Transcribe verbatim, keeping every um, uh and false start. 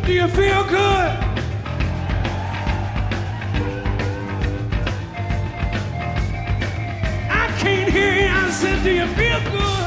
Do you feel good? I can't hear you. I said, do you feel good?